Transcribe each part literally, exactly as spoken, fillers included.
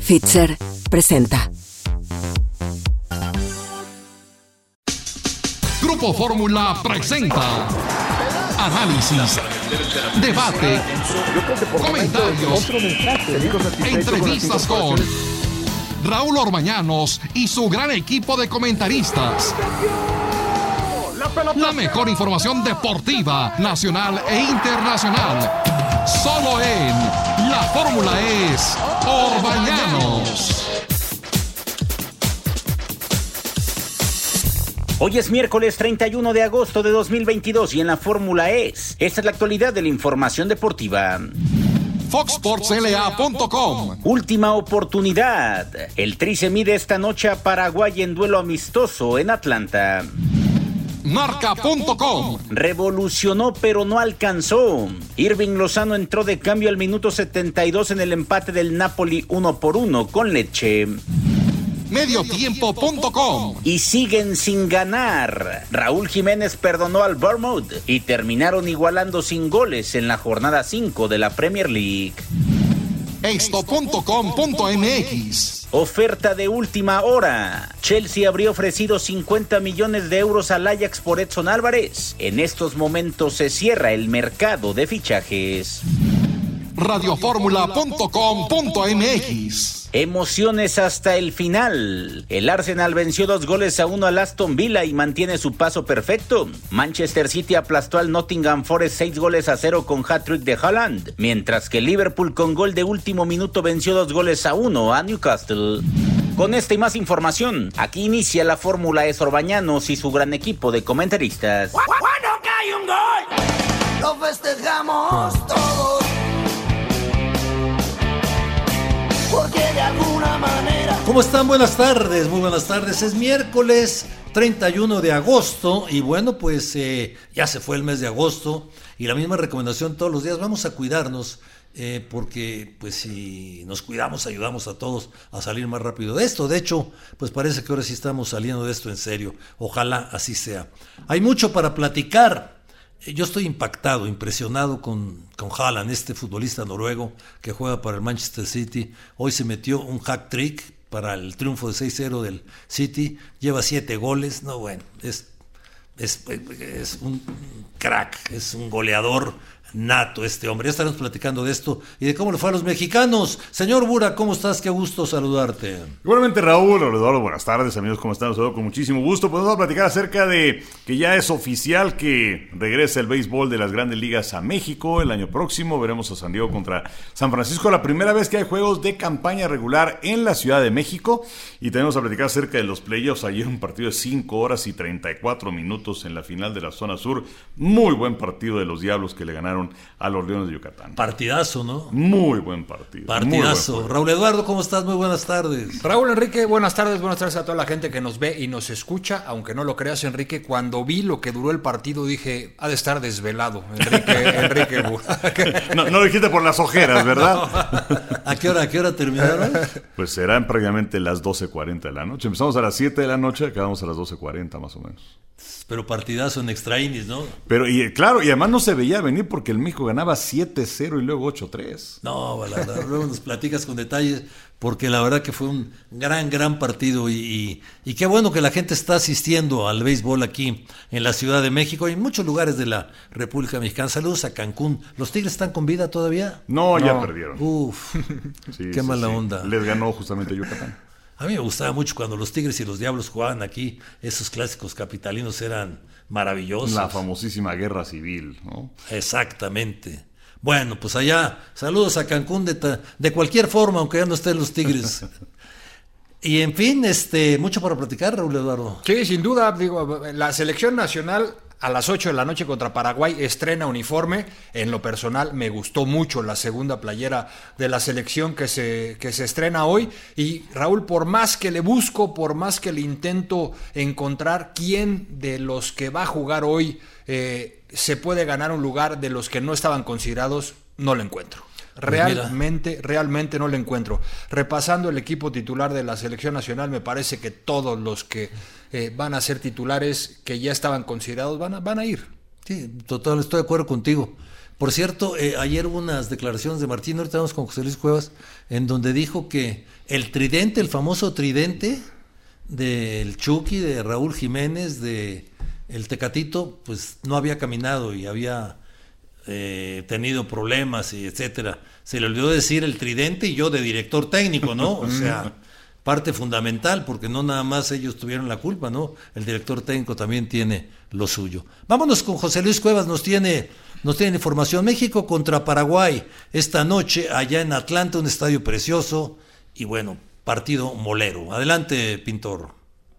Fitzer presenta. Grupo Fórmula presenta análisis, debate, comentarios, entrevistas con Raúl Orbañanos y su gran equipo de comentaristas. La mejor información deportiva, nacional e internacional. Solo en La Fórmula es Orbañanos. Hoy es miércoles treinta y uno de agosto de dos mil veintidós y en La Fórmula es. Esta es la actualidad de la información deportiva. Fox Sports L A punto com. Última oportunidad. El Tri se mide esta noche a Paraguay en duelo amistoso en Atlanta. Marca punto com. Revolucionó pero no alcanzó. Irving Lozano entró de cambio al minuto setenta y dos en el empate del Napoli uno por uno con Lecce. Mediotiempo punto com. Y siguen sin ganar. Raúl Jiménez perdonó al Bournemouth y terminaron igualando sin goles en la jornada cinco de la Premier League. Esto punto com punto m x. Oferta de última hora. Chelsea habría ofrecido cincuenta millones de euros al Ajax por Edson Álvarez. En estos momentos se cierra el mercado de fichajes. Radioformula punto com punto m x. Emociones hasta el final. El Arsenal venció dos goles a uno al Aston Villa y mantiene su paso perfecto. Manchester City aplastó al Nottingham Forest seis goles a cero con hat-trick de Haaland, mientras que Liverpool con gol de último minuto venció dos goles a uno a Newcastle. Con esta y más información, aquí inicia La Fórmula es Orbañanos y su gran equipo de comentaristas. Cuando cae un gol, lo festejamos todos. Porque de alguna manera... ¿Cómo están? Buenas tardes, muy buenas tardes. Es miércoles treinta y uno de agosto y bueno, pues eh, ya se fue el mes de agosto y la misma recomendación todos los días, vamos a cuidarnos eh, porque pues si nos cuidamos ayudamos a todos a salir más rápido de esto. De hecho, pues parece que ahora sí estamos saliendo de esto en serio. Ojalá así sea. Hay mucho para platicar. Yo estoy impactado, impresionado con, con Haaland, este futbolista noruego que juega para el Manchester City. Hoy se metió un hat-trick para el triunfo de seis cero del City. Lleva siete goles. No, bueno, es, es, es un crack, es un goleador nato este hombre. Ya estaremos platicando de esto y de cómo le fue a los mexicanos. Señor Bura, ¿cómo estás? Qué gusto saludarte. Igualmente, Raúl, Eduardo, buenas tardes, amigos, ¿cómo están? Los saludo con muchísimo gusto. Pues vamos a platicar acerca de que ya es oficial que regresa el béisbol de las grandes ligas a México el año próximo. Veremos a San Diego contra San Francisco, la primera vez que hay juegos de campaña regular en la Ciudad de México. Y tenemos a platicar acerca de los playoffs. Ayer un partido de cinco horas y treinta y cuatro minutos en la final de la zona sur. Muy buen partido de los Diablos que le ganaron a los Leones de Yucatán. Partidazo, ¿no? Muy buen partido. Partidazo. Buen Raúl Eduardo, ¿cómo estás? Muy buenas tardes. Raúl Enrique, buenas tardes, buenas tardes a toda la gente que nos ve y nos escucha, aunque no lo creas, Enrique, cuando vi lo que duró el partido dije, ha de estar desvelado, Enrique, Enrique Burak. No, no lo dijiste por las ojeras, ¿verdad? No. ¿A qué hora, a qué hora terminaron? Pues serán prácticamente las doce cuarenta de la noche. Empezamos a las siete de la noche, acabamos a las doce cuarenta más o menos. Pero partidazo en extra innings, ¿no? Pero, y claro, y además no se veía venir porque el México ganaba siete cero y luego ocho tres. No, la verdad, luego nos platicas con detalles, porque la verdad que fue un gran, gran partido y, y, y qué bueno que la gente está asistiendo al béisbol aquí en la Ciudad de México y en muchos lugares de la República Mexicana. Saludos a Cancún. ¿Los Tigres están con vida todavía? No, no. ya perdieron. Uf, sí, qué sí, mala sí. onda. Les ganó justamente Yucatán. A mí me gustaba mucho cuando los Tigres y los Diablos jugaban aquí. Esos clásicos capitalinos eran maravillosos. La famosísima guerra civil, ¿no? Exactamente. Bueno, pues allá, saludos a Cancún de, ta, de cualquier forma, aunque ya no estén los Tigres. Y en fin, este, mucho para platicar, Raúl Eduardo. Sí, sin duda, digo, la selección nacional a las ocho de la noche contra Paraguay estrena uniforme. En lo personal me gustó mucho la segunda playera de la selección que se, que se estrena hoy. Y Raúl, por más que le busco, por más que le intento encontrar quién de los que va a jugar hoy eh, se puede ganar un lugar de los que no estaban considerados, no lo encuentro. Realmente, pues realmente no lo encuentro. Repasando el equipo titular de la selección nacional, me parece que todos los que eh, van a ser titulares, que ya estaban considerados, van a, van a ir. Sí, total, estoy de acuerdo contigo. Por cierto, eh, ayer hubo unas declaraciones de Martino, ahorita vamos con José Luis Cuevas, en donde dijo que el tridente, el famoso tridente del Chucky, de Raúl Jiménez, de el Tecatito, pues no había caminado y había eh, tenido problemas y etcétera. Se le olvidó decir el tridente y yo de director técnico, ¿no? O sea, parte fundamental, porque no nada más ellos tuvieron la culpa, ¿no? El director técnico también tiene lo suyo. Vámonos con José Luis Cuevas, nos tiene, nos tiene información. México contra Paraguay esta noche allá en Atlanta, un estadio precioso y bueno, partido molero. Adelante, Pintor.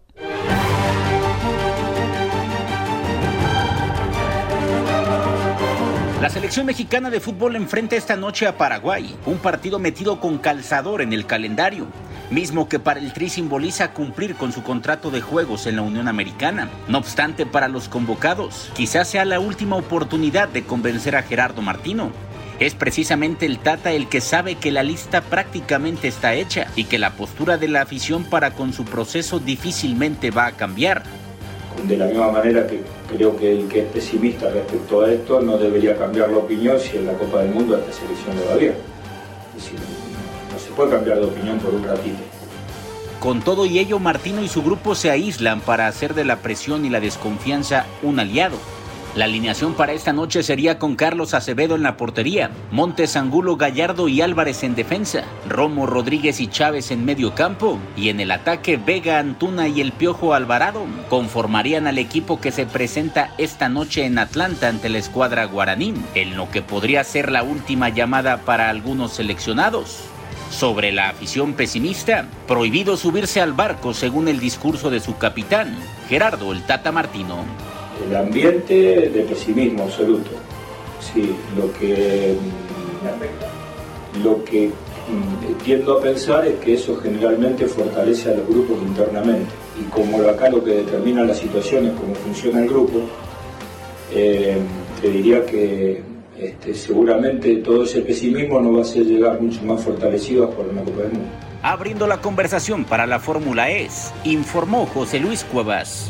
La selección mexicana de fútbol enfrenta esta noche a Paraguay, un partido metido con calzador en el calendario, mismo que para el Tri simboliza cumplir con su contrato de juegos en la Unión Americana. No obstante, para los convocados, quizás sea la última oportunidad de convencer a Gerardo Martino. Es precisamente el Tata el que sabe que la lista prácticamente está hecha y que la postura de la afición para con su proceso difícilmente va a cambiar. De la misma manera que creo que el que es pesimista respecto a esto no debería cambiar la opinión si en la Copa del Mundo a esta selección le va bien. Es decir, no se puede cambiar de opinión por un ratito. Con todo y ello, Martino y su grupo se aíslan para hacer de la presión y la desconfianza un aliado. La alineación para esta noche sería con Carlos Acevedo en la portería, Montes, Angulo, Gallardo y Álvarez en defensa, Romo, Rodríguez y Chávez en medio campo, y en el ataque Vega, Antuna y el Piojo Alvarado conformarían al equipo que se presenta esta noche en Atlanta ante la escuadra guaraní, en lo que podría ser la última llamada para algunos seleccionados. Sobre la afición pesimista, prohibido subirse al barco según el discurso de su capitán, Gerardo el Tata Martino. El ambiente de pesimismo absoluto. Sí, lo que me afecta. Lo que tiendo a pensar es que eso generalmente fortalece a los grupos internamente. Y como acá lo que determina la situación es cómo funciona el grupo, eh, te diría que este, seguramente todo ese pesimismo nos va a hacer llegar mucho más fortalecidos por una Copa del Mundo. Abriendo la conversación para la Fórmula E S, informó José Luis Cuevas.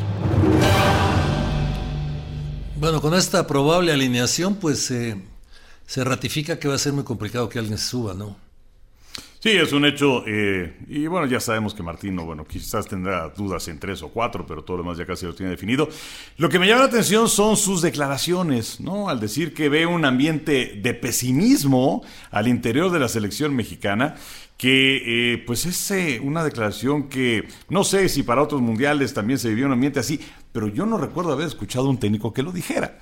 Bueno, con esta probable alineación, pues eh, se ratifica que va a ser muy complicado que alguien se suba, ¿no? Sí, es un hecho, eh, y bueno, ya sabemos que Martino, bueno, quizás tendrá dudas en tres o cuatro, pero todo lo demás ya casi lo tiene definido. Lo que me llama la atención son sus declaraciones, ¿no? Al decir que ve un ambiente de pesimismo al interior de la selección mexicana, que eh, pues es eh, una declaración que no sé si para otros mundiales también se vivió un ambiente así, pero yo no recuerdo haber escuchado a un técnico que lo dijera.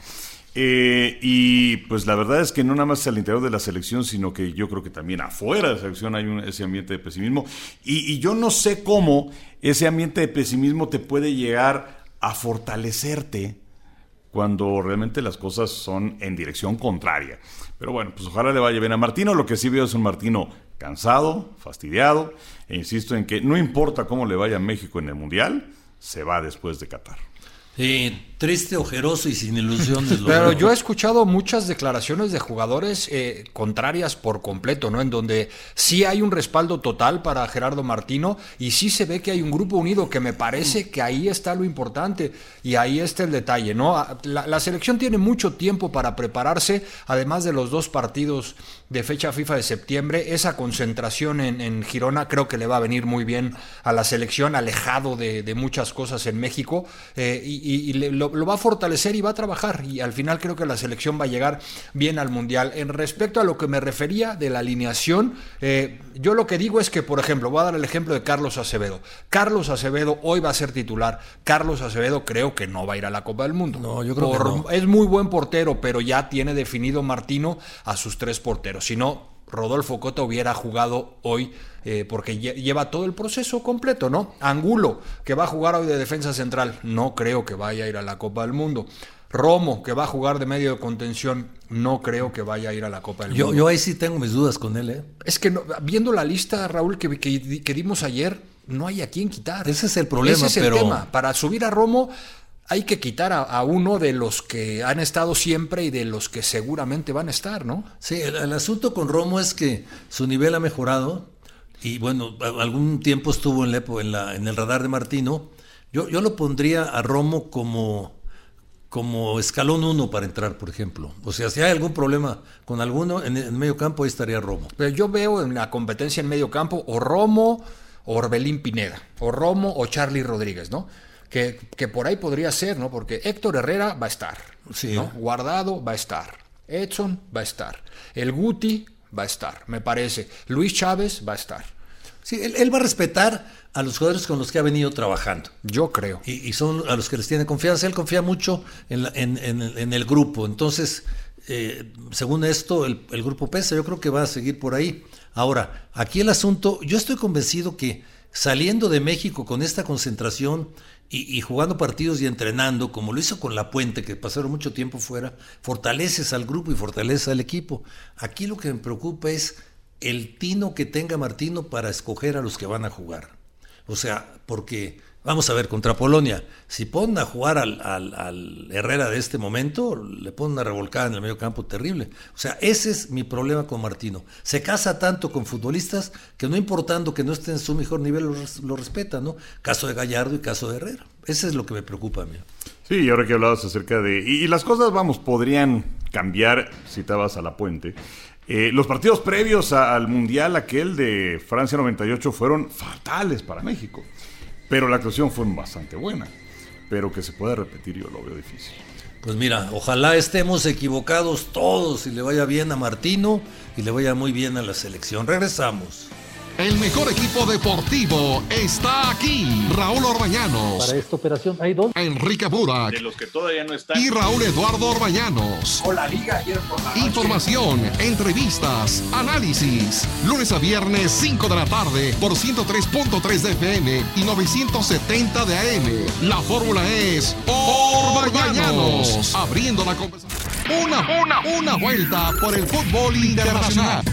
Eh, y pues la verdad es que no nada más al interior de la selección, sino que yo creo que también afuera de la selección hay un, ese ambiente de pesimismo. Y, y yo no sé cómo ese ambiente de pesimismo te puede llegar a fortalecerte cuando realmente las cosas son en dirección contraria. Pero bueno, pues ojalá le vaya bien a Martino. Lo que sí veo es un Martino cansado, fastidiado, e insisto en que no importa cómo le vaya a México en el Mundial, se va después de Qatar. Sí, triste, ojeroso y sin ilusiones. Pero yo he escuchado muchas declaraciones de jugadores eh, contrarias por completo, ¿no? En donde sí hay un respaldo total para Gerardo Martino y sí se ve que hay un grupo unido, que me parece que ahí está lo importante y ahí está el detalle, ¿no? La, la selección tiene mucho tiempo para prepararse, además de los dos partidos de fecha FIFA de septiembre. Esa concentración en, en Girona creo que le va a venir muy bien a la selección, alejado de, de muchas cosas en México, eh, y y, y le, lo, lo va a fortalecer y va a trabajar, y al final creo que la selección va a llegar bien al Mundial. En respecto a lo que me refería de la alineación, eh, yo lo que digo es que, por ejemplo, voy a dar el ejemplo de Carlos Acevedo. Carlos Acevedo hoy va a ser titular. Carlos Acevedo creo que no va a ir a la Copa del Mundo. No, yo creo Por, que no. Es muy buen portero, pero ya tiene definido Martino a sus tres porteros. Si no, Rodolfo Cota hubiera jugado hoy, eh, porque lleva todo el proceso completo, ¿no? Angulo, que va a jugar hoy de defensa central, no creo que vaya a ir a la Copa del Mundo. Romo, que va a jugar de medio de contención, no creo que vaya a ir a la Copa del yo, Mundo. Yo ahí sí tengo mis dudas con él, ¿eh? Es que no, viendo la lista, Raúl, que, que, que dimos ayer, no hay a quién quitar. Ese es el problema, Ese es el pero... tema. Para subir a Romo hay que quitar a, a uno de los que han estado siempre y de los que seguramente van a estar, ¿no? Sí, el, el asunto con Romo es que su nivel ha mejorado y bueno, algún tiempo estuvo en, la, en, la, en el radar de Martino. Yo, yo lo pondría a Romo como, como escalón uno para entrar, por ejemplo. O sea, si hay algún problema con alguno en el medio campo, ahí estaría Romo. Pero yo veo en la competencia en medio campo o Romo o Orbelín Pineda, o Romo o Charly Rodríguez, ¿no? Que, que por ahí podría ser, ¿no? Porque Héctor Herrera va a estar, sí, ¿no? Guardado va a estar, Edson va a estar, el Guti va a estar, me parece, Luis Chávez va a estar. Sí, él, él va a respetar a los jugadores con los que ha venido trabajando. Yo creo. Y, y son a los que les tiene confianza. Él confía mucho en, la, en, en, en el grupo. Entonces, eh, según esto, el, el grupo pesa. Yo creo que va a seguir por ahí. Ahora, aquí el asunto, yo estoy convencido que saliendo de México con esta concentración y, y jugando partidos y entrenando, como lo hizo con La Puente, que pasaron mucho tiempo fuera, fortaleces al grupo y fortaleces al equipo. Aquí lo que me preocupa es el tino que tenga Martino para escoger a los que van a jugar. O sea, porque, vamos a ver, contra Polonia, si ponen a jugar al, al, al Herrera de este momento, le ponen una revolcada en el medio campo terrible. O sea, ese es mi problema con Martino. Se casa tanto con futbolistas que no importando que no estén en su mejor nivel, lo, lo respeta, ¿no? Caso de Gallardo y caso de Herrera. Ese es lo que me preocupa a mí. Sí, y ahora que hablabas acerca de... Y, y las cosas, vamos, podrían cambiar si te vas a La Puente. Eh, los partidos previos a, al Mundial, aquel de Francia noventa y ocho, fueron fatales para México. Pero la actuación fue bastante buena. Pero que se pueda repetir yo lo veo difícil. Pues mira, ojalá estemos equivocados todos y le vaya bien a Martino y le vaya muy bien a la selección. Regresamos. El mejor equipo deportivo está aquí. Raúl Orbañanos. Para esta operación hay dos. Enrique Burak. De los que todavía no están. Y Raúl Eduardo Orbañanos. Con la liga ayer por la noche. Información, entrevistas, análisis. Lunes a viernes, cinco de la tarde, por ciento tres punto tres de F M y novecientos setenta de A M. La fórmula es Orbañanos. Abriendo la conversación. Una, una, una vuelta por el fútbol internacional.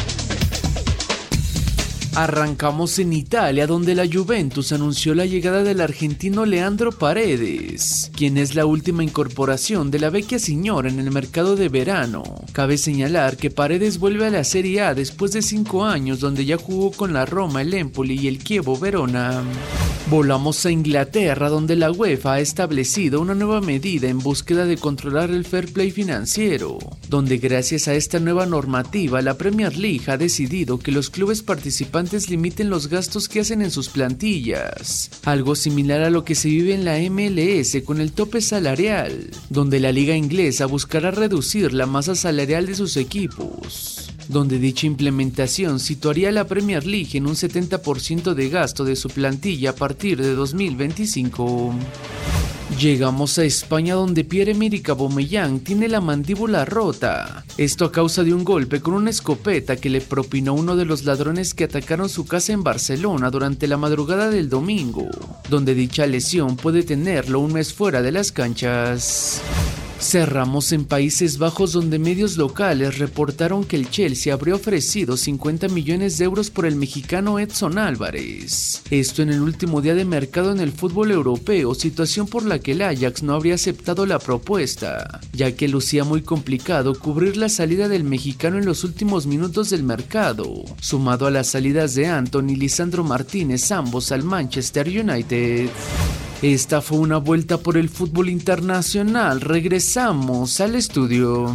Arrancamos en Italia, donde la Juventus anunció la llegada del argentino Leandro Paredes, quien es la última incorporación de la Vecchia Signora en el mercado de verano. Cabe señalar que Paredes vuelve a la Serie A después de cinco años, donde ya jugó con la Roma, el Empoli y el Chievo Verona. Volamos a Inglaterra, donde la UEFA ha establecido una nueva medida en búsqueda de controlar el fair play financiero, donde gracias a esta nueva normativa la Premier League ha decidido que los clubes participantes limiten los gastos que hacen en sus plantillas, algo similar a lo que se vive en la M L S con el tope salarial, donde la liga inglesa buscará reducir la masa salarial de sus equipos, donde dicha implementación situaría a la Premier League en un setenta por ciento de gasto de su plantilla a partir de dos mil veinticinco. Llegamos a España, donde Pierre-Emerick Aubameyang tiene la mandíbula rota. Esto a causa de un golpe con una escopeta que le propinó uno de los ladrones que atacaron su casa en Barcelona durante la madrugada del domingo, donde dicha lesión puede tenerlo un mes fuera de las canchas. Cerramos en Países Bajos, donde medios locales reportaron que el Chelsea habría ofrecido cincuenta millones de euros por el mexicano Edson Álvarez. Esto en el último día de mercado en el fútbol europeo, situación por la que el Ajax no habría aceptado la propuesta, ya que lucía muy complicado cubrir la salida del mexicano en los últimos minutos del mercado, sumado a las salidas de Antony y Lisandro Martínez, ambos al Manchester United. Esta fue una vuelta por el fútbol internacional. Regresamos al estudio.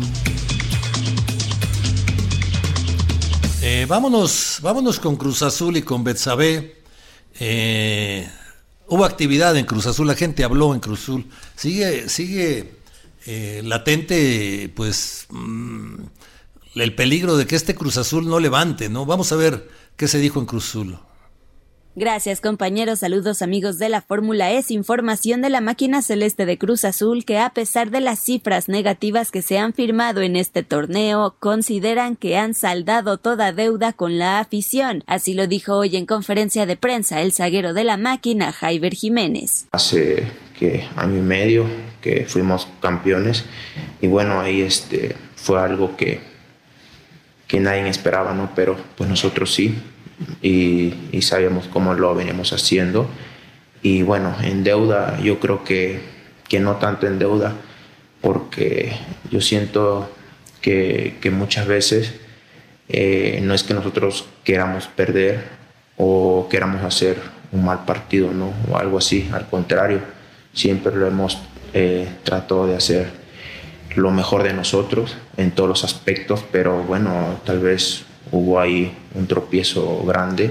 Eh, vámonos, vámonos con Cruz Azul y con Betsabé. Eh, hubo actividad en Cruz Azul, la gente habló en Cruz Azul. Sigue, sigue eh, latente, pues, mmm, el peligro de que este Cruz Azul no levante, ¿no? Vamos a ver qué se dijo en Cruz Azul. Gracias, compañeros. Saludos, amigos de la Fórmula E. Información de la máquina celeste de Cruz Azul, que a pesar de las cifras negativas que se han firmado en este torneo, consideran que han saldado toda deuda con la afición. Así lo dijo hoy en conferencia de prensa el zaguero de la máquina, Jaiber Jiménez. Hace que año y medio que fuimos campeones y bueno, ahí este fue algo que, que nadie esperaba, ¿no? Pero pues nosotros sí. Y, y sabíamos cómo lo veníamos haciendo y bueno, en deuda yo creo que, que no tanto en deuda, porque yo siento que, que muchas veces eh, no es que nosotros queramos perder o queramos hacer un mal partido, ¿no? O algo así, al contrario, siempre lo hemos eh, trató de hacer lo mejor de nosotros en todos los aspectos, pero bueno, tal vez hubo ahí un tropiezo grande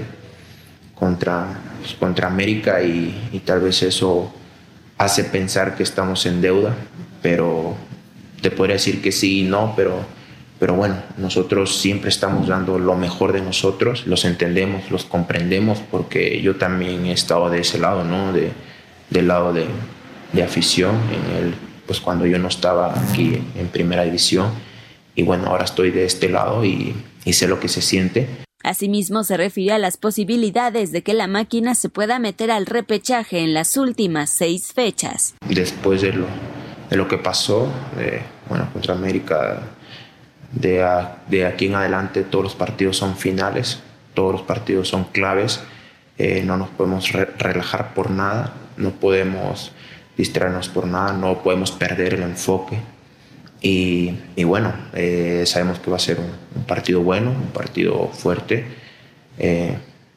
contra, contra América y, y tal vez eso hace pensar que estamos en deuda, pero te podría decir que sí y no, pero, pero bueno, nosotros siempre estamos dando lo mejor de nosotros, los entendemos, los comprendemos, porque yo también he estado de ese lado, ¿no? De, del lado de, de afición, en el, pues cuando yo no estaba aquí en primera división, y bueno, ahora estoy de este lado y, y sé lo que se siente. Asimismo, se refirió a las posibilidades de que la máquina se pueda meter al repechaje en las últimas seis fechas. Después de lo, de lo que pasó, de, bueno, contra América, de, a, de aquí en adelante todos los partidos son finales, todos los partidos son claves, eh, no nos podemos re- relajar por nada, no podemos distraernos por nada, no podemos perder el enfoque. Y, y bueno, eh, sabemos que va a ser un, un partido bueno, un partido fuerte, eh,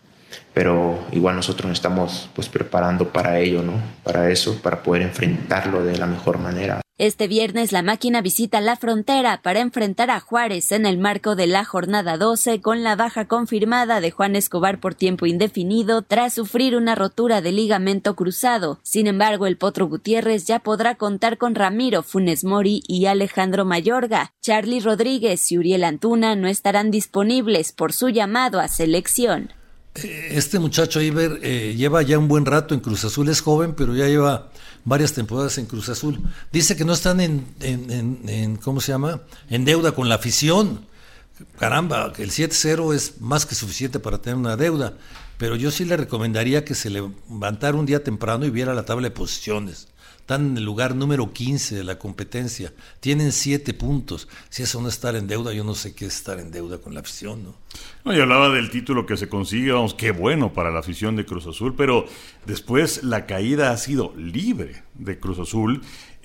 pero igual nosotros nos estamos pues preparando para ello, ¿no? Para eso, para poder enfrentarlo de la mejor manera. Este viernes la máquina visita la frontera para enfrentar a Juárez en el marco de la jornada doce, con la baja confirmada de Juan Escobar por tiempo indefinido tras sufrir una rotura de ligamento cruzado. Sin embargo, el Potro Gutiérrez ya podrá contar con Ramiro Funes Mori y Alejandro Mayorga. Charly Rodríguez y Uriel Antuna no estarán disponibles por su llamado a selección. Este muchacho Iber eh, lleva ya un buen rato en Cruz Azul, es joven, pero ya lleva varias temporadas en Cruz Azul. Dice que no están en, en, en, en ¿cómo se llama? En deuda con la afición. Caramba, que el siete cero es más que suficiente para tener una deuda, pero yo sí le recomendaría que se levantara un día temprano y viera la tabla de posiciones. Están en el lugar número quince de la competencia, tienen siete puntos. Si eso no es estar en deuda, yo no sé qué es estar en deuda con la afición, ¿no? No, yo hablaba del título que se consigue, vamos, qué bueno para la afición de Cruz Azul, pero después la caída ha sido libre de Cruz Azul.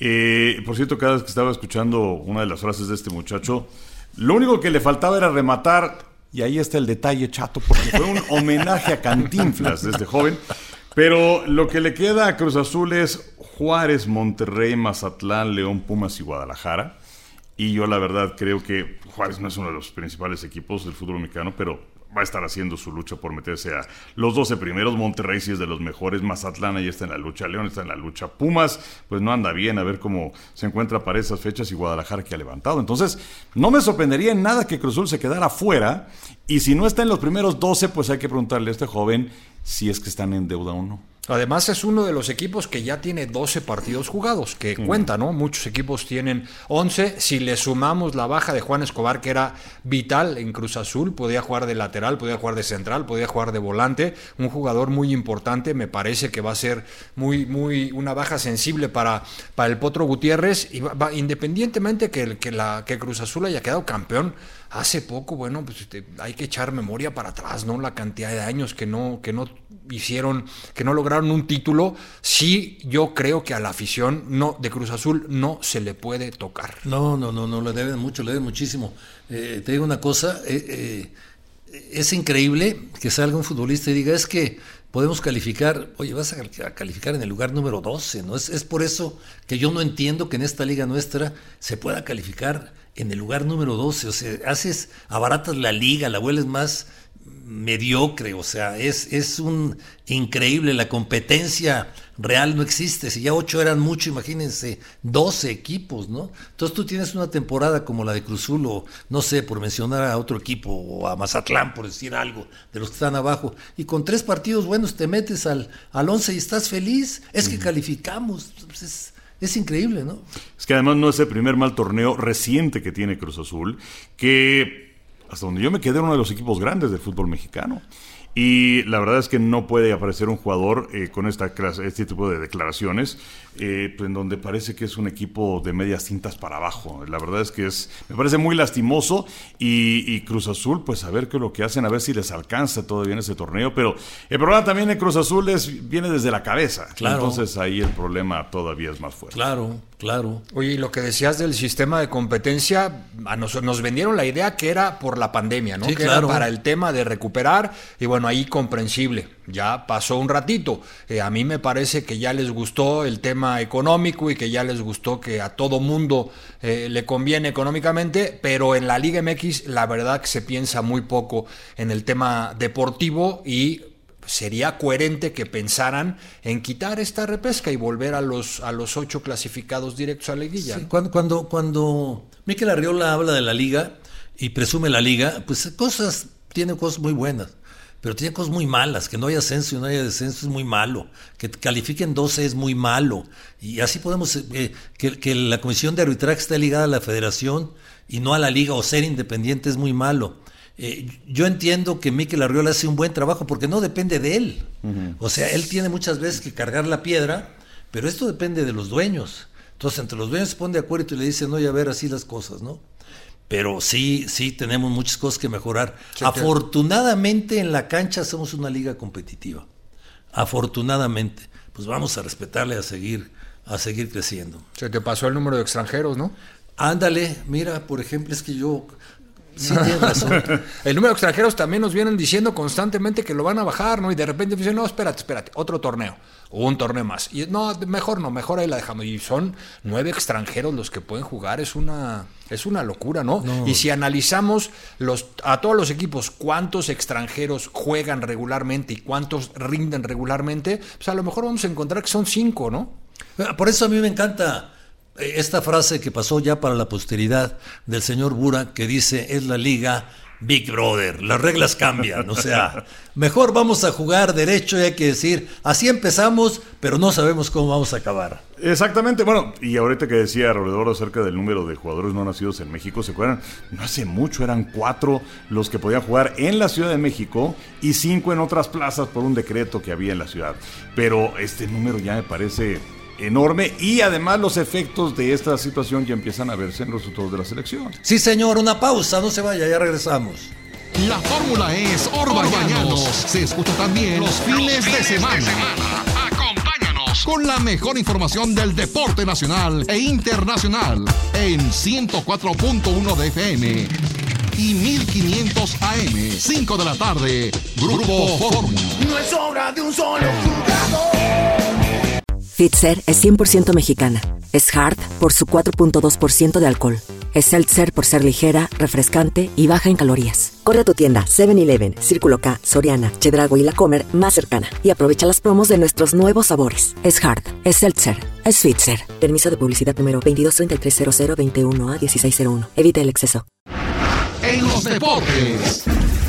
Eh, por cierto, cada vez que estaba escuchando una de las frases de este muchacho, lo único que le faltaba era rematar, y ahí está el detalle, Chato, porque fue un homenaje a Cantinflas de este joven. Pero lo que le queda a Cruz Azul es Juárez, Monterrey, Mazatlán, León, Pumas y Guadalajara. Y yo la verdad creo que Juárez no es uno de los principales equipos del fútbol mexicano, pero va a estar haciendo su lucha por meterse a los doce primeros. Monterrey sí es de los mejores, Mazatlán ahí está en la lucha, León está en la lucha, Pumas pues no anda bien, a ver cómo se encuentra para esas fechas, y Guadalajara que ha levantado. Entonces no me sorprendería en nada que Cruz Azul se quedara fuera, y si no está en los primeros doce, pues hay que preguntarle a este joven si es que están en deuda o no. Además es uno de los equipos que ya tiene doce partidos jugados, que mm. cuenta, ¿no? Muchos equipos tienen once. Si le sumamos la baja de Juan Escobar, que era vital en Cruz Azul, podía jugar de lateral, podía jugar de central, podía jugar de volante, un jugador muy importante. Me parece que va a ser muy, muy una baja sensible para, para el Potro Gutiérrez, y va, va, independientemente que, que, la, que Cruz Azul haya quedado campeón hace poco. Bueno, pues este, hay que echar memoria para atrás, ¿no? La cantidad de años que no, que no hicieron, que no lograron un título. Sí, yo creo que a la afición no de Cruz Azul no se le puede tocar. No, no, no, no, le deben mucho, le deben muchísimo. Eh, te digo una cosa, eh, eh, es increíble que salga un futbolista y diga, es que podemos calificar, oye, vas a calificar en el lugar número doce, ¿no? Es, es por eso que yo no entiendo que en esta liga nuestra se pueda calificar en el lugar número doce, o sea, haces, abaratas la liga, la vuelves más mediocre, o sea, es, es un increíble, la competencia real no existe. Si ya ocho eran mucho, imagínense doce equipos, ¿no? Entonces tú tienes una temporada como la de Cruz Azul, o no sé, por mencionar a otro equipo, o a Mazatlán, por decir algo, de los que están abajo, y con tres partidos buenos te metes al, al once y estás feliz. Es que calificamos, pues es... Es increíble, ¿no? Es que además no es el primer mal torneo reciente que tiene Cruz Azul, que hasta donde yo me quedé era uno de los equipos grandes del fútbol mexicano. Y la verdad es que no puede aparecer un jugador eh, con esta clase, este tipo de declaraciones, eh, en donde parece que es un equipo de medias tintas para abajo. La verdad es que es, me parece muy lastimoso, y, y Cruz Azul, pues a ver qué es lo que hacen, a ver si les alcanza todavía en ese torneo. Pero el problema también en Cruz Azul es, viene desde la cabeza. Claro. Entonces ahí el problema todavía es más fuerte. Claro, claro. Oye, y lo que decías del sistema de competencia, a nos, nos vendieron la idea que era por la pandemia, ¿no? Sí, que claro. era para el tema de recuperar, y bueno, bueno, ahí comprensible, ya pasó un ratito. Eh, a mí me parece que ya les gustó el tema económico y que ya les gustó que a todo mundo eh, le conviene económicamente, pero en la Liga M X la verdad que se piensa muy poco en el tema deportivo y sería coherente que pensaran en quitar esta repesca y volver a los, a los ocho clasificados directos a la liguilla. Sí, ¿no? Cuando, cuando, cuando Mikel Arriola habla de la liga y presume la liga, pues cosas, tiene cosas muy buenas, pero tiene cosas muy malas. Que no haya ascenso y no haya descenso es muy malo, que califiquen doce es muy malo, y así podemos, eh, que, que la comisión de arbitraje esté ligada a la federación y no a la liga, o ser independiente es muy malo. Eh, yo entiendo que Mikel Arriola hace un buen trabajo porque no depende de él. Uh-huh. O sea, él tiene muchas veces que cargar la piedra, pero esto depende de los dueños. Entonces, entre los dueños se ponen de acuerdo y le dicen, oye, a ver, así las cosas, ¿no? Pero sí, sí, tenemos muchas cosas que mejorar. Sí, afortunadamente en la cancha somos una liga competitiva. Afortunadamente. Pues vamos a respetarle, a seguir, a seguir creciendo. Se te pasó el número de extranjeros, ¿no? Ándale, mira, por ejemplo, es que yo... Sí, tienes razón. El número de extranjeros también nos vienen diciendo constantemente que lo van a bajar, ¿no? Y de repente dicen, no, espérate, espérate, otro torneo, un torneo más. Y no, mejor no, mejor ahí la dejamos. Y son nueve extranjeros los que pueden jugar, es una, es una locura, ¿no? no. Y si analizamos los, a todos los equipos, cuántos extranjeros juegan regularmente y cuántos rinden regularmente, pues a lo mejor vamos a encontrar que son cinco, ¿no? Por eso a mí me encanta esta frase que pasó ya para la posteridad del señor Burak, que dice, es la liga Big Brother, las reglas cambian, o sea, mejor vamos a jugar derecho y hay que decir, así empezamos, pero no sabemos cómo vamos a acabar. Exactamente, bueno, y ahorita que decía Roledoro acerca del número de jugadores no nacidos en México, ¿se acuerdan? No hace mucho, eran cuatro los que podían jugar en la Ciudad de México y cinco en otras plazas por un decreto que había en la ciudad, pero este número ya me parece enorme, y además los efectos de esta situación ya empiezan a verse en los resultados de la selección. Sí, señor, una pausa, no se vaya, ya regresamos. La fórmula es Orbañanos. Se escucha también los fines de semana. Acompáñanos con la mejor información del deporte nacional e internacional en ciento cuatro punto uno de F M y mil quinientos A M, cinco de la tarde, Grupo Fórmula. No es obra de un solo jugador. Fitzer es cien por ciento mexicana. Es Hard por su cuatro punto dos por ciento de alcohol. Es Seltzer por ser ligera, refrescante y baja en calorías. Corre a tu tienda seven eleven, Círculo K, Soriana, Chedraui y La Comer más cercana y aprovecha las promos de nuestros nuevos sabores. Es Hard, es Seltzer, es Fitzer. Permiso de publicidad número veintidós treinta y tres cero cero veintiuno A dieciséis cero uno. Evita el exceso. En los deportes.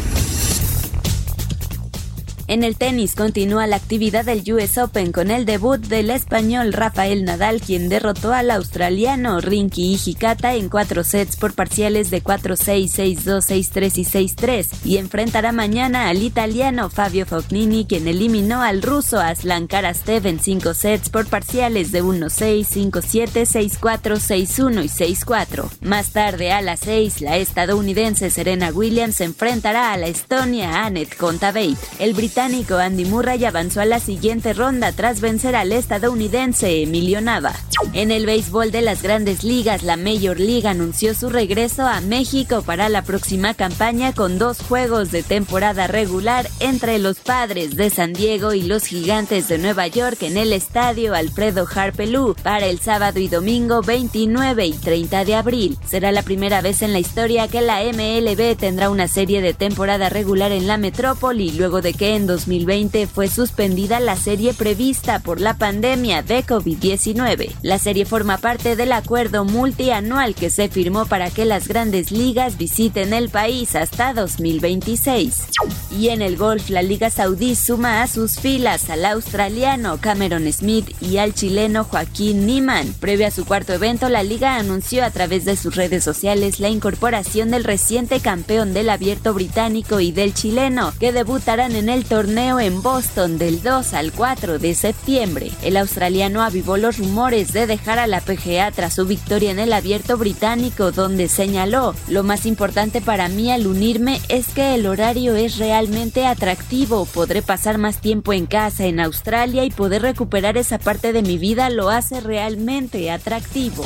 En el tenis continúa la actividad del U S Open con el debut del español Rafael Nadal, quien derrotó al australiano Rinky Hijikata en cuatro sets por parciales de cuatro seis, seis dos, seis tres y seis tres, y enfrentará mañana al italiano Fabio Fognini, quien eliminó al ruso Aslan Karastev en cinco sets por parciales de uno seis, cinco siete, seis cuatro, seis uno y seis cuatro. Más tarde a las seis, la estadounidense Serena Williams enfrentará a la estonia Anett Kontaveit. El británico Andy Murray avanzó a la siguiente ronda tras vencer al estadounidense Emilio Nava. En el béisbol de las Grandes Ligas, la Major League anunció su regreso a México para la próxima campaña con dos juegos de temporada regular entre los Padres de San Diego y los Gigantes de Nueva York en el estadio Alfredo Harp Lou para el sábado y domingo veintinueve y treinta de abril. Será la primera vez en la historia que la M L B tendrá una serie de temporada regular en la metrópoli, luego de que en dos mil veinte fue suspendida la serie prevista por la pandemia de COVID diecinueve. La serie forma parte del acuerdo multianual que se firmó para que las Grandes Ligas visiten el país hasta dos mil veintiséis. Y en el golf, la Liga Saudí suma a sus filas al australiano Cameron Smith y al chileno Joaquín Niemann. Previo a su cuarto evento, la liga anunció a través de sus redes sociales la incorporación del reciente campeón del Abierto británico y del chileno, que debutarán en el torneo en Boston del dos al cuatro de septiembre. El australiano avivó los rumores de dejar a la P G A tras su victoria en el Abierto británico, donde señaló: lo más importante para mí al unirme es que el horario es realmente atractivo, podré pasar más tiempo en casa en Australia y poder recuperar esa parte de mi vida lo hace realmente atractivo.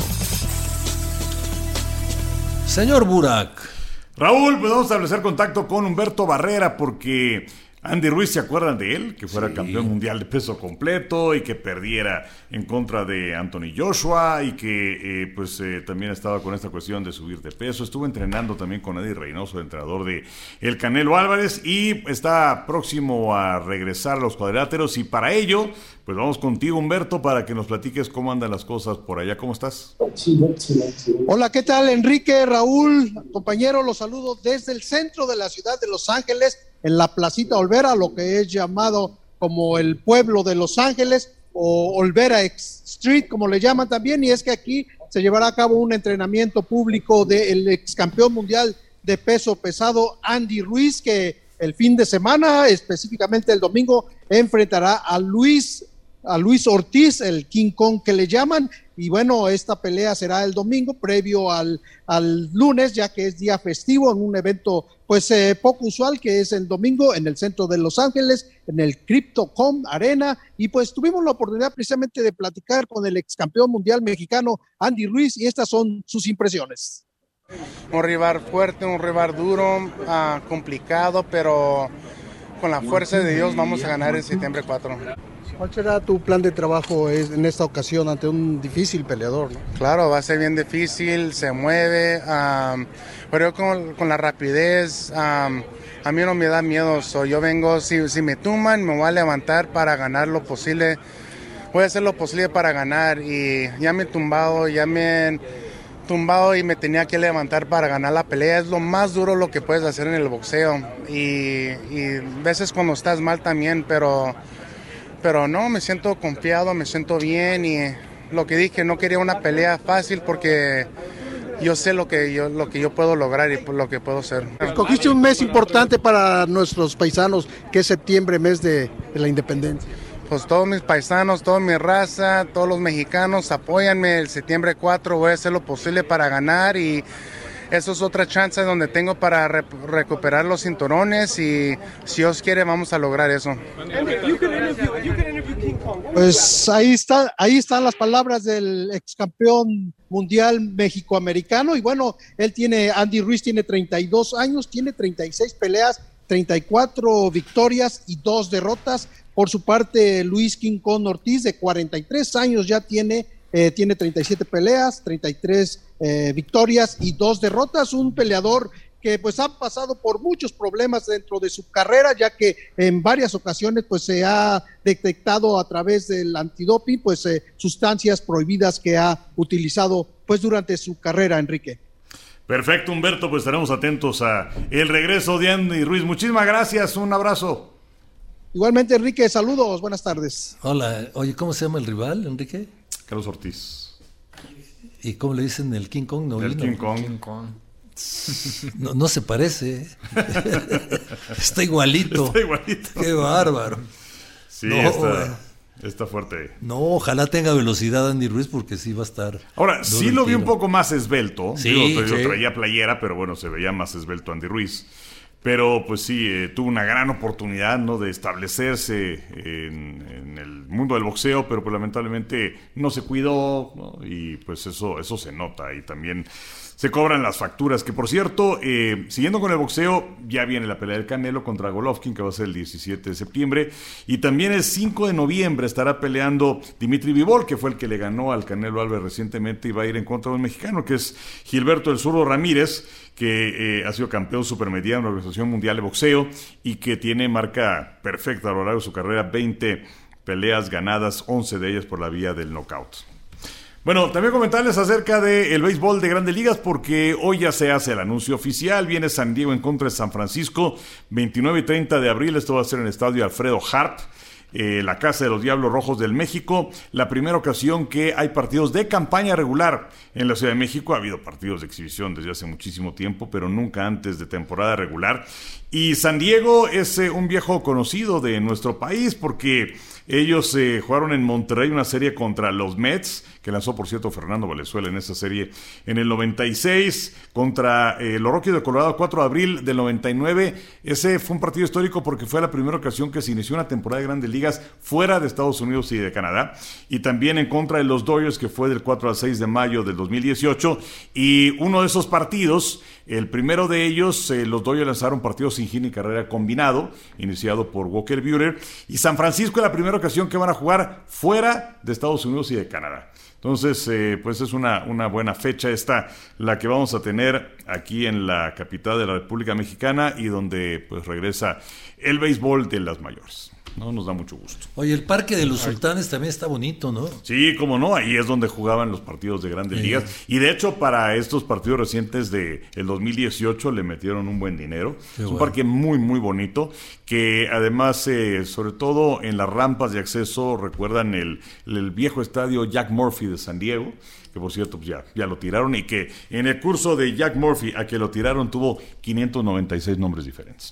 Señor Burak. Raúl, pues vamos a establecer contacto con Humberto Barrera porque Andy Ruiz, ¿se acuerdan de él? Que fuera Sí. campeón mundial de peso completo y que perdiera en contra de Anthony Joshua y que eh, pues eh, también estaba con esta cuestión de subir de peso. Estuvo entrenando también con Eddie Reynoso, el entrenador de el Canelo Álvarez, y está próximo a regresar a los cuadriláteros, y para ello pues vamos contigo, Humberto, para que nos platiques cómo andan las cosas por allá. ¿Cómo estás? Hola, ¿qué tal, Enrique, Raúl, compañero? Los saludo desde el centro de la ciudad de Los Ángeles, en la Placita Olvera, lo que es llamado como el pueblo de Los Ángeles, o Olvera Street, como le llaman también, y es que aquí se llevará a cabo un entrenamiento público del ex campeón mundial de peso pesado Andy Ruiz, que el fin de semana, específicamente el domingo, enfrentará a Luis a Luis Ortiz, el King Kong que le llaman, y bueno, esta pelea será el domingo previo al, al lunes, ya que es día festivo, en un evento pues eh, poco usual, que es el domingo en el centro de Los Ángeles, en el Crypto.com Arena, y pues tuvimos la oportunidad precisamente de platicar con el ex campeón mundial mexicano Andy Ruiz, y estas son sus impresiones. Un rival fuerte, un rival duro, uh, complicado, pero con la fuerza de Dios vamos a ganar el septiembre cuatro. ¿Cuál será tu plan de trabajo en esta ocasión ante un difícil peleador, ¿no? Claro, va a ser bien difícil, se mueve, um, pero yo con, con la rapidez, um, a mí no me da miedo. So, yo vengo, si, si me tumban, me voy a levantar para ganar lo posible. Voy a hacer lo posible para ganar, y ya me he tumbado, ya me he tumbado y me tenía que levantar para ganar la pelea. Es lo más duro lo que puedes hacer en el boxeo, y, y veces cuando estás mal también, pero... Pero no, me siento confiado, me siento bien, y lo que dije, no quería una pelea fácil porque yo sé lo que yo, lo que yo puedo lograr y lo que puedo hacer. Escogiste un mes importante para nuestros paisanos, que es septiembre, mes de, de la independencia. Pues todos mis paisanos, toda mi raza, todos los mexicanos, apóyanme el septiembre cuatro, voy a hacer lo posible para ganar, y eso es otra chance donde tengo para re- recuperar los cinturones, y si Dios quiere vamos a lograr eso. Pues ahí está, ahí están las palabras del ex campeón mundial mexicoamericano, y bueno, él tiene, Andy Ruiz tiene treinta y dos años, tiene treinta y seis peleas, treinta y cuatro victorias y dos derrotas. Por su parte, Luis King Kong Ortiz, de cuarenta y tres años, ya tiene Eh, tiene treinta y siete peleas, treinta y tres eh, victorias y dos derrotas, un peleador que pues ha pasado por muchos problemas dentro de su carrera, ya que en varias ocasiones pues se ha detectado a través del antidoping pues eh, sustancias prohibidas que ha utilizado pues durante su carrera, Enrique. Perfecto, Humberto, pues estaremos atentos a el regreso de Andy Ruiz. Muchísimas gracias, un abrazo. Igualmente, Enrique, saludos, buenas tardes. Hola, oye, ¿cómo se llama el rival, Enrique? Carlos Ortiz. ¿Y cómo le dicen el King Kong? No, el no, King Kong. King Kong. No, no se parece. Está igualito. Está igualito. Qué bárbaro. Sí, no, está, está fuerte. No, ojalá tenga velocidad Andy Ruiz, porque sí va a estar. Ahora, sí lo vi un poco más esbelto. Sí, Digo, sí. traía playera, pero bueno, se veía más esbelto Andy Ruiz. Pero pues sí, eh, tuvo una gran oportunidad, ¿no?, de establecerse en, en el mundo del boxeo, pero pues lamentablemente no se cuidó, ¿no? Y pues eso, eso se nota, y también se cobran las facturas. Que por cierto, eh, siguiendo con el boxeo, ya viene la pelea del Canelo contra Golovkin, que va a ser el diecisiete de septiembre, y también el cinco de noviembre estará peleando Dimitri Bivol, que fue el que le ganó al Canelo Álvarez recientemente, y va a ir en contra de un mexicano, que es Gilberto El Zurdo Ramírez, que eh, ha sido campeón supermediano en la Organización Mundial de Boxeo y que tiene marca perfecta a lo largo de su carrera, veinte peleas ganadas, once de ellas por la vía del knockout. Bueno, también comentarles acerca del béisbol de Grandes Ligas, porque hoy ya se hace el anuncio oficial. Viene San Diego en contra de San Francisco, veintinueve y treinta de abril. Esto va a ser en el estadio Alfredo Harp, eh, la casa de los Diablos Rojos del México. La primera ocasión que hay partidos de campaña regular en la Ciudad de México. Ha habido partidos de exhibición desde hace muchísimo tiempo, pero nunca antes de temporada regular. Y San Diego es eh, un viejo conocido de nuestro país, porque ellos eh, jugaron en Monterrey una serie contra los Mets, que lanzó, por cierto, Fernando Valenzuela en esa serie en el noventa y seis, contra eh, los Rockies de Colorado, cuatro de abril del noventa y nueve. Ese fue un partido histórico porque fue la primera ocasión que se inició una temporada de Grandes Ligas fuera de Estados Unidos y de Canadá. Y también en contra de los Dodgers, que fue del cuatro al seis de mayo del dos mil dieciocho. Y uno de esos partidos, el primero de ellos, eh, los Dodgers lanzaron partidos sin sin hit ni carrera combinado, iniciado por Walker Buehler. Y San Francisco es la primera ocasión que van a jugar fuera de Estados Unidos y de Canadá. Entonces, eh, pues es una, una buena fecha esta, la que vamos a tener aquí en la capital de la República Mexicana y donde pues regresa el béisbol de las mayores. No, nos da mucho gusto. Oye, el Parque de los Sultanes también está bonito, ¿no? Sí, cómo no, ahí es donde jugaban los partidos de Grandes Sí. Ligas. Y de hecho, para estos partidos recientes de el dos mil dieciocho le metieron un buen dinero. Qué es un bueno. parque muy, muy bonito, que además, eh, sobre todo en las rampas de acceso, recuerdan el, el viejo estadio Jack Murphy de San Diego, que por cierto pues ya, ya lo tiraron, y que en el curso de Jack Murphy a que lo tiraron tuvo quinientos noventa y seis nombres diferentes.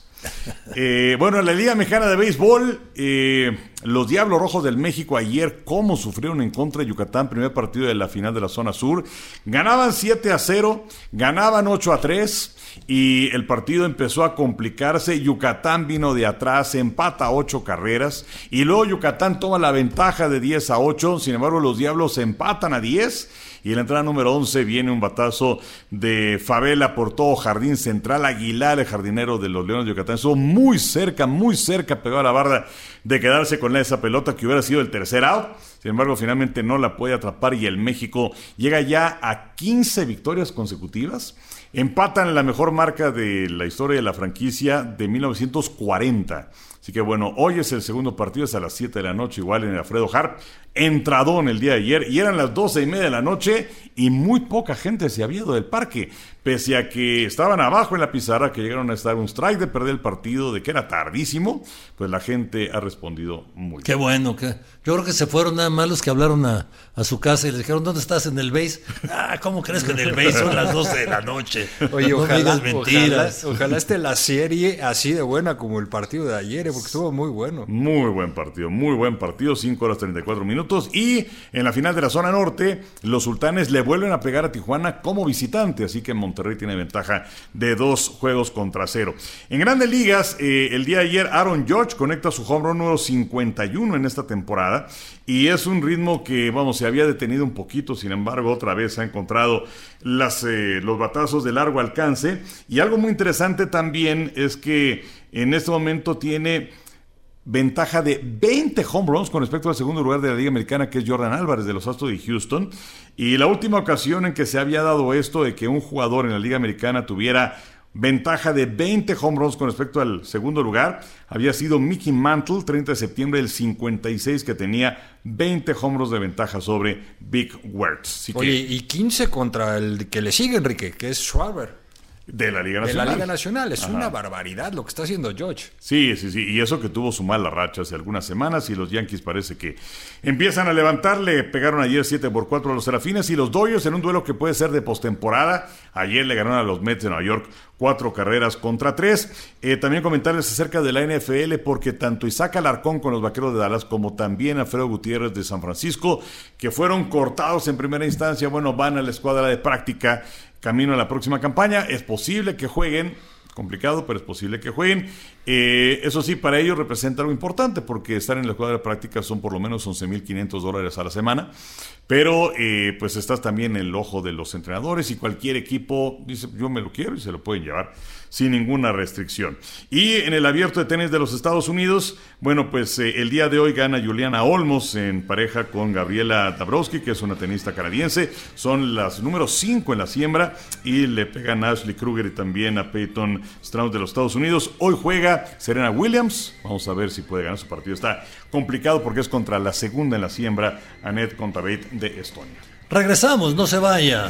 Eh, bueno, en la Liga Mexicana de Béisbol, eh, los Diablos Rojos del México ayer, cómo sufrieron en contra de Yucatán, primer partido de la final de la zona sur. Ganaban siete a cero, ganaban ocho a tres y el partido empezó a complicarse. Yucatán vino de atrás, empata ocho carreras y luego Yucatán toma la ventaja de diez a ocho. Sin embargo, los Diablos empatan a diez. Y en la entrada número once viene un batazo de Favela por todo jardín central. Aguilar, el jardinero de los Leones de Yucatán, estuvo muy cerca, muy cerca, pegó a la barda de quedarse con esa pelota que hubiera sido el tercer out. Sin embargo, finalmente no la puede atrapar y el México llega ya a quince victorias consecutivas. Empatan la mejor marca de la historia de la franquicia de mil novecientos cuarenta. Así que bueno, hoy es el segundo partido, es a las siete de la noche, igual en el Alfredo Harp. Entradón el día de ayer y eran las doce y media de la noche y muy poca gente se había ido del parque, pese a que estaban abajo en la pizarra, que llegaron a estar un strike de perder el partido, de que era tardísimo. Pues la gente ha respondido muy bien. Qué bueno, que yo creo que se fueron nada más los que hablaron a, a su casa y le dijeron, ¿dónde estás? ¿En el base? Ah, ¿cómo crees que en el base son las doce de la noche? Oye, no ojalá, me digas mentiras. ojalá, ojalá esté la serie así de buena como el partido de ayer, porque estuvo muy bueno. Muy buen partido, muy buen partido, cinco horas treinta y cuatro minutos. Y en la final de la zona norte, los Sultanes le vuelven a pegar a Tijuana como visitante, así que Monterrey tiene ventaja de dos juegos contra cero. En Grandes Ligas, eh, el día de ayer Aaron Judge conecta su home run número cincuenta y uno en esta temporada, y es un ritmo que, vamos, se había detenido un poquito. Sin embargo, otra vez ha encontrado las, eh, los batazos de largo alcance. Y algo muy interesante también es que en este momento tiene ventaja de veinte home runs con respecto al segundo lugar de la Liga Americana, que es Jordan Álvarez de los Astros de Houston. Y la última ocasión en que se había dado esto de que un jugador en la Liga Americana tuviera ventaja de veinte home runs con respecto al segundo lugar había sido Mickey Mantle, treinta de septiembre del cincuenta y seis, que tenía veinte home runs de ventaja sobre Big Wertz. Así Oye, que, y quince contra el que le sigue, Enrique, que es Schwarber. de la Liga De Nacional. la Liga Nacional. Es Ajá. una barbaridad lo que está haciendo Judge. Sí, sí, sí, y eso que tuvo su mala racha hace algunas semanas, y los Yankees parece que empiezan a levantar. Le pegaron ayer siete por cuatro a los Serafines, y los Dodgers en un duelo que puede ser de postemporada. Ayer le ganaron a los Mets de Nueva York cuatro carreras contra tres. Eh, también comentarles acerca de la N F L, porque tanto Isaac Alarcón con los Vaqueros de Dallas como también Alfredo Gutiérrez de San Francisco, que fueron cortados en primera instancia, bueno, van a la escuadra de práctica camino a la próxima campaña. Es posible que jueguen, complicado, pero es posible que jueguen. Eh, eso sí, para ellos representa algo importante, porque estar en la escuadra de práctica son por lo menos once mil quinientos dólares a la semana. Pero eh, pues estás también en el ojo de los entrenadores, y cualquier equipo dice, yo me lo quiero, y se lo pueden llevar sin ninguna restricción. Y en el abierto de tenis de los Estados Unidos, bueno, pues eh, el día de hoy gana Juliana Olmos en pareja con Gabriela Dabrowski, que es una tenista canadiense. Son las número cinco en la siembra, y le pegan a Ashley Kruger y también a Peyton Strauss de los Estados Unidos. Hoy juega Serena Williams. Vamos a ver si puede ganar su partido. Está complicado porque es contra la segunda en la siembra, Anett Kontaveit de Estonia. Regresamos, no se vaya.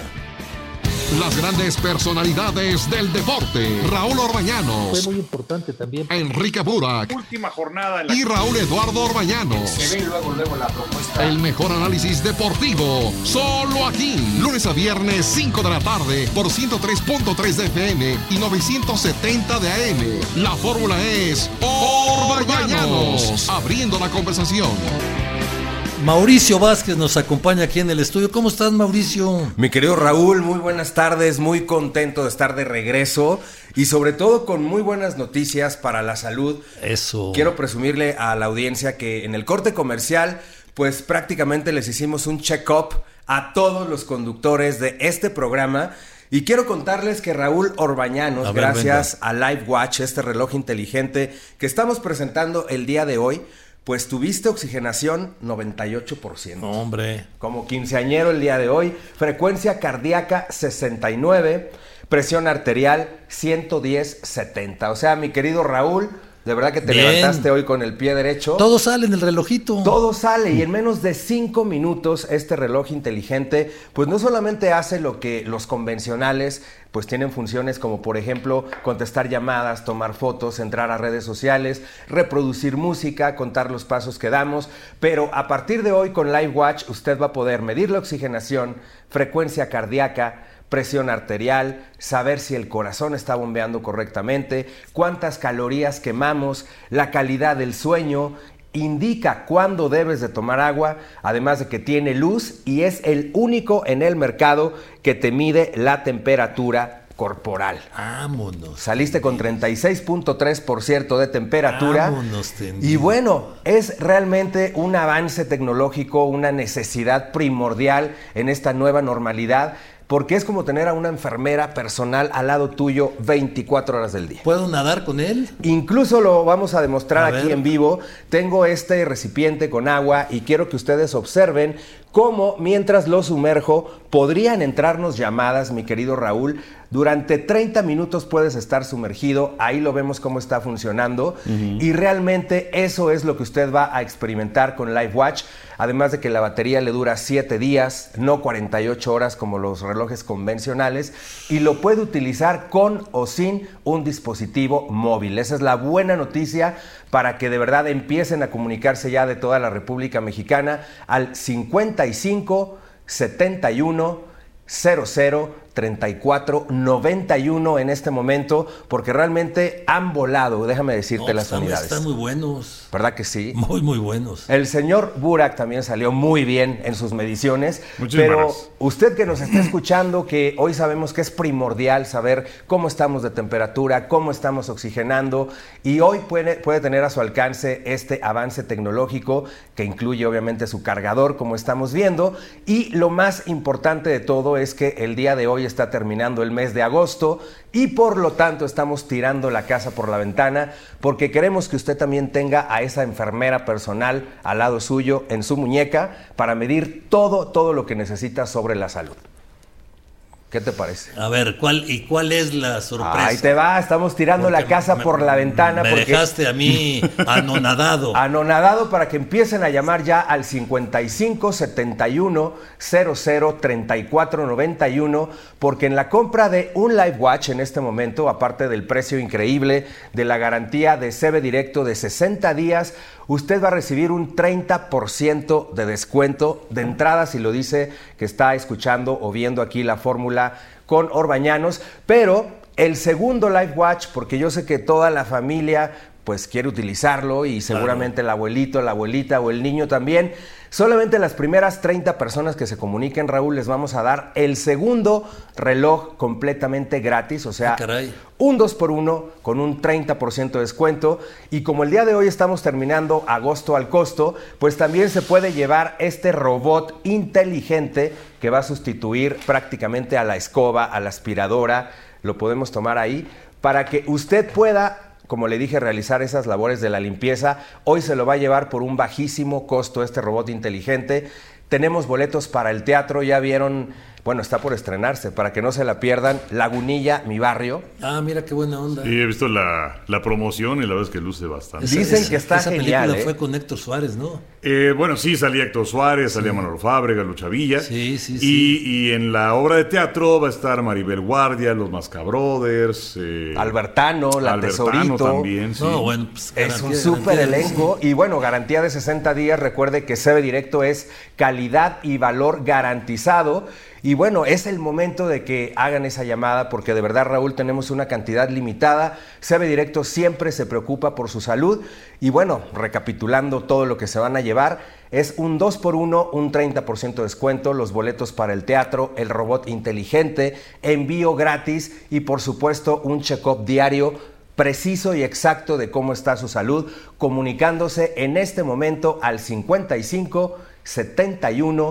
Las grandes personalidades del deporte. Raúl Orbañanos. Fue muy importante también. Enrique Burak. Última jornada en la... Y Raúl Eduardo Orbañanos. Se ve luego, luego la propuesta. El mejor análisis deportivo. Solo aquí. Lunes a viernes, cinco de la tarde. Por ciento tres punto tres de F M y novecientos setenta de A M. La fórmula es Orbañanos. Abriendo la conversación. Mauricio Vázquez nos acompaña aquí en el estudio. ¿Cómo estás, Mauricio? Mi querido Raúl, muy buenas tardes, muy contento de estar de regreso y sobre todo con muy buenas noticias para la salud. Eso. Quiero presumirle a la audiencia que en el corte comercial, pues prácticamente les hicimos un check-up a todos los conductores de este programa Y quiero contarles que Raúl Orbañanos, A ver, gracias a LiveWatch, este reloj inteligente que estamos presentando el día de hoy, pues tuviste oxigenación noventa y ocho por ciento. Hombre. Como quinceañero el día de hoy, frecuencia cardíaca sesenta y nueve, presión arterial ciento diez setenta. O sea, mi querido Raúl, de verdad que te Bien. levantaste hoy con el pie derecho. Todo sale en el relojito. Todo sale y en menos de cinco minutos este reloj inteligente pues no solamente hace lo que los convencionales pues tienen funciones como por ejemplo contestar llamadas, tomar fotos, entrar a redes sociales, reproducir música, contar los pasos que damos, pero a partir de hoy con LiveWatch usted va a poder medir la oxigenación, frecuencia cardíaca, presión arterial, saber si el corazón está bombeando correctamente, cuántas calorías quemamos, la calidad del sueño, indica cuándo debes de tomar agua, además de que tiene luz y es el único en el mercado que te mide la temperatura corporal. Vámonos. Saliste con treinta y seis punto tres por ciento de temperatura. Vámonos, tendido. Y bueno, es realmente un avance tecnológico, una necesidad primordial en esta nueva normalidad, porque es como tener a una enfermera personal al lado tuyo veinticuatro horas del día. ¿Puedo nadar con él? Incluso lo vamos a demostrar A aquí ver. en vivo. Tengo este recipiente con agua y quiero que ustedes observen cómo mientras lo sumerjo podrían entrarnos llamadas, mi querido Raúl. Durante treinta minutos puedes estar sumergido, ahí lo vemos cómo está funcionando uh-huh. y realmente eso es lo que usted va a experimentar con LiveWatch, además de que la batería le dura siete días, no cuarenta y ocho horas como los relojes convencionales, y lo puede utilizar con o sin un dispositivo móvil. Esa es la buena noticia para que de verdad empiecen a comunicarse ya de toda la República Mexicana al cincuenta y cinco setenta y uno cero cero treinta y cuatro noventa y uno en este momento, porque realmente han volado, déjame decirte, No, las están, unidades. Están muy buenos. ¿Verdad que sí? Muy, muy buenos. El señor Burak también salió muy bien en sus mediciones, Muchísimas pero gracias. usted que nos está escuchando, que hoy sabemos que es primordial saber cómo estamos de temperatura, cómo estamos oxigenando, y hoy puede, puede tener a su alcance este avance tecnológico que incluye obviamente su cargador, como estamos viendo, y lo más importante de todo es que el día de hoy está terminando el mes de agosto y por lo tanto estamos tirando la casa por la ventana porque queremos que usted también tenga a esa enfermera personal al lado suyo en su muñeca para medir todo, todo lo que necesita sobre la salud. ¿Qué te parece? A ver, ¿cuál y cuál es la sorpresa? Ahí te va, estamos tirando Porque la casa me, por la ventana. Me porque dejaste a mí anonadado. Anonadado para que empiecen a llamar ya al cincuenta y cinco setenta y uno cero cero treinta y cuatro noventa y uno, porque en la compra de un LiveWatch en este momento, aparte del precio increíble, de la garantía de C B Directo de sesenta días, usted va a recibir un treinta por ciento de descuento de entrada si lo dice que está escuchando o viendo aquí la fórmula con Orbañanos, pero el segundo LiveWatch, porque yo sé que toda la familia pues quiere utilizarlo y seguramente claro. el abuelito, la abuelita o el niño también. Solamente las primeras treinta personas que se comuniquen, Raúl, les vamos a dar el segundo reloj completamente gratis, o sea, ah, un dos por uno con un treinta por ciento de descuento. Y como el día de hoy estamos terminando agosto al costo, pues también se puede llevar este robot inteligente que va a sustituir prácticamente a la escoba, a la aspiradora, lo podemos tomar ahí, para que usted pueda, como le dije, realizar esas labores de la limpieza. Hoy se lo va a llevar por un bajísimo costo este robot inteligente. Tenemos boletos para el teatro, ya vieron, bueno, está por estrenarse, para que no se la pierdan, Lagunilla, mi barrio. Ah, mira qué buena onda. Sí, he visto la, la promoción y la verdad es que luce bastante. Esa, Dicen esa, que está esa genial. Esa película ¿eh? fue con Héctor Suárez, ¿no? Eh, bueno, sí, salía Héctor Suárez, salía sí. Manolo Fábrega, Lucha Villa. Sí, sí, y, sí. Y en la obra de teatro va a estar Maribel Guardia, los Mascabrothers. Eh, Albertano, la Albertano Tesorito. también, sí. No, bueno, pues, es un súper elenco. Y bueno, garantía de sesenta días. Recuerde que C B Directo es calidad y valor garantizado. Y bueno, es el momento de que hagan esa llamada porque de verdad, Raúl, tenemos una cantidad limitada. C B Directo siempre se preocupa por su salud. Y bueno, recapitulando todo lo que se van a llevar, es un dos por uno, un treinta por ciento de descuento, los boletos para el teatro, el robot inteligente, envío gratis y por supuesto un check-up diario preciso y exacto de cómo está su salud, comunicándose en este momento al cincuenta y cinco setenta y uno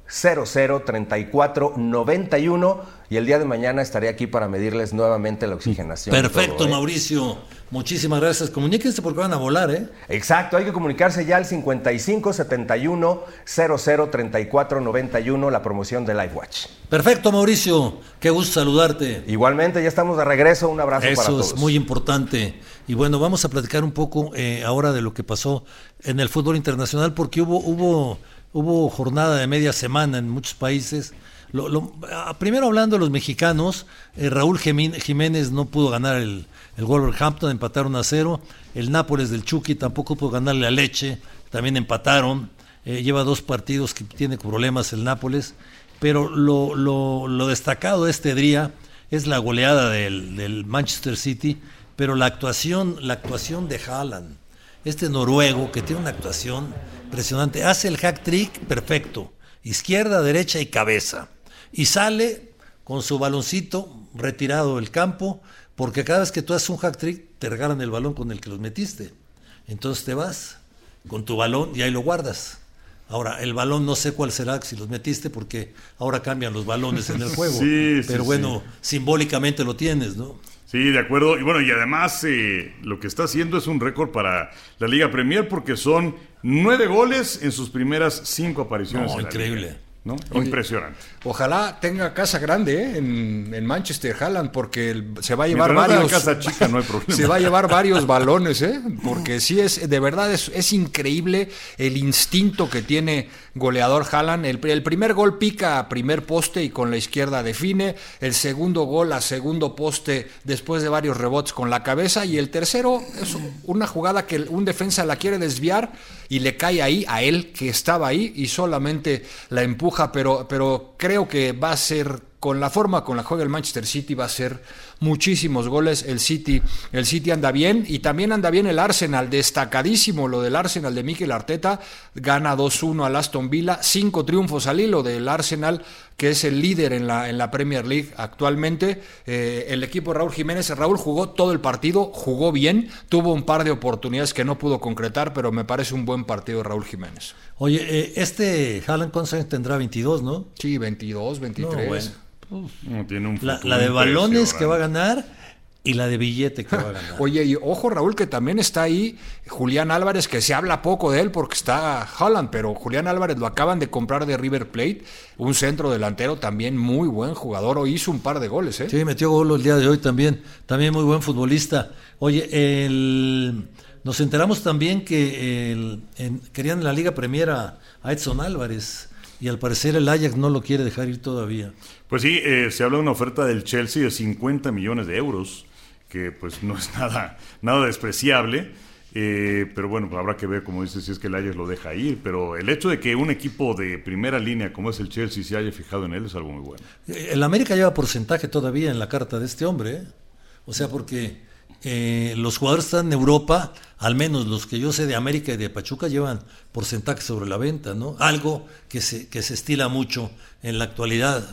cero cero treinta y cuatro noventa y uno y el día de mañana estaré aquí para medirles nuevamente la oxigenación. Perfecto, todo, ¿eh? Mauricio. Muchísimas gracias. Comuníquense porque van a volar, ¿eh? Exacto, hay que comunicarse ya al cincuenta y cinco setenta y uno cero cero treinta y cuatro noventa y uno, la promoción de LifeWatch. Perfecto, Mauricio. Qué gusto saludarte. Igualmente, ya estamos de regreso. Un abrazo Eso para todos. Eso es muy importante. Y bueno, vamos a platicar un poco eh, ahora de lo que pasó en el fútbol internacional, porque hubo, hubo, hubo jornada de media semana en muchos países. Lo, lo, primero hablando de los mexicanos, eh, Raúl Jiménez no pudo ganar el, el Wolverhampton, empataron a cero. El Nápoles del Chucky tampoco pudo ganarle a Leche, también empataron. Eh, lleva dos partidos que tiene problemas el Nápoles. Pero lo, lo, lo destacado de este día es la goleada del, del Manchester City, pero la actuación, la actuación de Haaland, este noruego que tiene una actuación impresionante, hace el hack trick perfecto, izquierda, derecha y cabeza, y sale con su baloncito retirado del campo, porque cada vez que tú haces un hack trick te regalan el balón con el que los metiste, entonces te vas con tu balón y ahí lo guardas. Ahora, el balón no sé cuál será si los metiste, porque ahora cambian los balones en el juego, sí, pero sí, bueno, sí. simbólicamente lo tienes, ¿no? Sí, de acuerdo. Y bueno, y además eh, lo que está haciendo es un récord para la Liga Premier, porque son nueve goles en sus primeras cinco apariciones. No, en la increíble. Liga, ¿no? Impresionante. Ojalá tenga casa grande ¿eh? en, en Manchester, Haaland, porque el, se va a llevar Mientras varios. No casa chica, no hay problema. Se va a llevar varios balones, ¿eh? Porque sí es, de verdad es, es increíble el instinto que tiene goleador Haaland. El, el primer gol pica a primer poste y con la izquierda define. El segundo gol a segundo poste después de varios rebotes con la cabeza. Y el tercero es una jugada que un defensa la quiere desviar y le cae ahí a él, que estaba ahí, y solamente la empuja, pero, pero creo que va a ser, con la forma con la juega el Manchester City, va a ser muchísimos goles. El City, el City anda bien, y también anda bien el Arsenal, destacadísimo lo del Arsenal de Mikel Arteta, gana dos uno al Aston Villa, cinco triunfos al hilo del Arsenal, que es el líder en la, en la Premier League actualmente. Eh, el equipo de Raúl Jiménez, Raúl jugó todo el partido, jugó bien, tuvo un par de oportunidades que no pudo concretar, pero me parece un buen partido de Raúl Jiménez. Oye, eh, este Haaland, ¿cuántos años tendrá? ¿veintidós, no? Sí, veintidós, veintitrés. No, bueno. No, tiene un la, la de balones que va a ganar y la de billete que va a ganar. Oye, y ojo, Raúl, que también está ahí Julián Álvarez, que se habla poco de él porque está Haaland, pero Julián Álvarez lo acaban de comprar de River Plate, un centro delantero también muy buen jugador, hoy hizo un par de goles, ¿eh? Sí, metió gol el día de hoy también, también muy buen futbolista. Oye, el, nos enteramos también que el, en, querían en la Liga Premier a, a Edson Álvarez, y al parecer el Ajax no lo quiere dejar ir todavía. Pues sí, eh, se habla de una oferta del Chelsea de cincuenta millones de euros, que pues no es nada, nada despreciable, eh, pero bueno, pues habrá que ver, como dices, si es que el Ajax lo deja ir, pero el hecho de que un equipo de primera línea como es el Chelsea se haya fijado en él es algo muy bueno. El América lleva porcentaje todavía en la carta de este hombre, ¿eh? O sea, porque eh, los jugadores están en Europa, al menos los que yo sé de América y de Pachuca, llevan porcentaje sobre la venta, ¿no? Algo que se, que se estila mucho en la actualidad.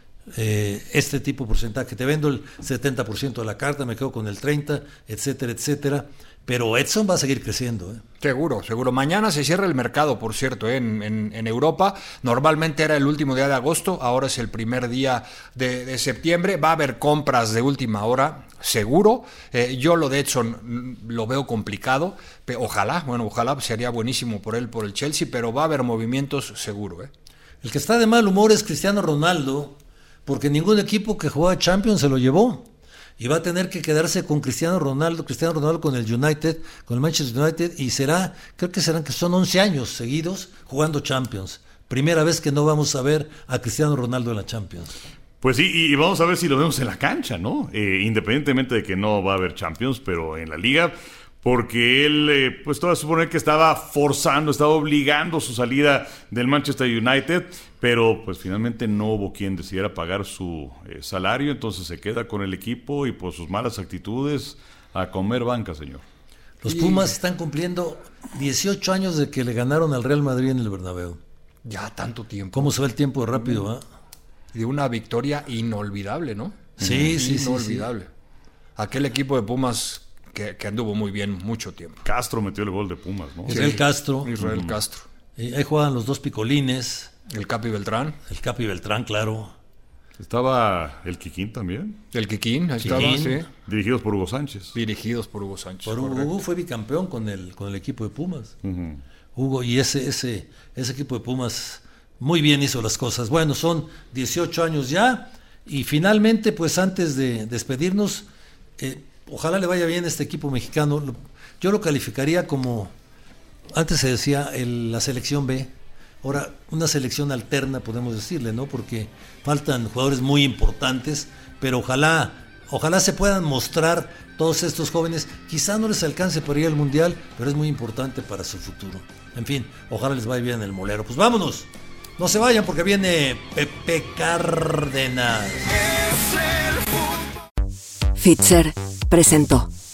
Eh, este tipo de porcentaje, te vendo el setenta por ciento de la carta, me quedo con el treinta, etcétera, etcétera, pero Edson va a seguir creciendo, ¿eh? Seguro, seguro. Mañana se cierra el mercado, por cierto, ¿eh? en, en, en Europa. Normalmente era el último día de agosto, ahora es el primer día de, de septiembre. Va a haber compras de última hora, seguro. Eh, yo lo de Edson lo veo complicado. Pero ojalá, bueno, ojalá sería buenísimo por él, por el Chelsea, pero va a haber movimientos seguro, ¿eh? El que está de mal humor es Cristiano Ronaldo, porque ningún equipo que jugaba Champions se lo llevó. Y va a tener que quedarse con Cristiano Ronaldo, Cristiano Ronaldo con el United, con el Manchester United, y será, creo que serán que son once años seguidos jugando Champions. Primera vez que no vamos a ver a Cristiano Ronaldo en la Champions. Pues sí, y vamos a ver si lo vemos en la cancha, ¿no? Eh, independientemente de que no va a haber Champions, pero en la Liga, porque él, eh, pues todo suponer que estaba forzando, estaba obligando su salida del Manchester United, pero pues finalmente no hubo quien decidiera pagar su eh, salario, entonces se queda con el equipo y por sus malas actitudes a comer banca, señor. Los Pumas están cumpliendo dieciocho años de que le ganaron al Real Madrid en el Bernabéu. Ya tanto tiempo. ¿Cómo se va el tiempo rápido, ah? De una victoria inolvidable, ¿no? Sí, sí, sí. Inolvidable. Sí, sí. Aquel equipo de Pumas que, que anduvo muy bien mucho tiempo. Castro metió el gol de Pumas, ¿no? Israel sí. Castro. Israel uh-huh. Castro. Eh, ahí juegan los dos picolines. El Capi Beltrán. El Capi Beltrán, claro. Estaba el Kikín también. El Kikín, ahí Kikín. estaba, sí. Dirigidos por Hugo Sánchez. Dirigidos por Hugo Sánchez. Por correcto. Hugo fue bicampeón con el, con el equipo de Pumas. Uh-huh. Hugo, y ese, ese, ese equipo de Pumas muy bien hizo las cosas. Bueno, son dieciocho años ya. Y finalmente, pues antes de despedirnos, eh, ojalá le vaya bien a este equipo mexicano. Yo lo calificaría como, antes se decía, el, la selección B. Ahora, una selección alterna, podemos decirle, ¿no? Porque faltan jugadores muy importantes, pero ojalá, ojalá se puedan mostrar todos estos jóvenes. Quizá no les alcance para ir al Mundial, pero es muy importante para su futuro. En fin, ojalá les vaya bien en el Molero. Pues vámonos, no se vayan porque viene Pepe Cárdenas. Fitzer presentó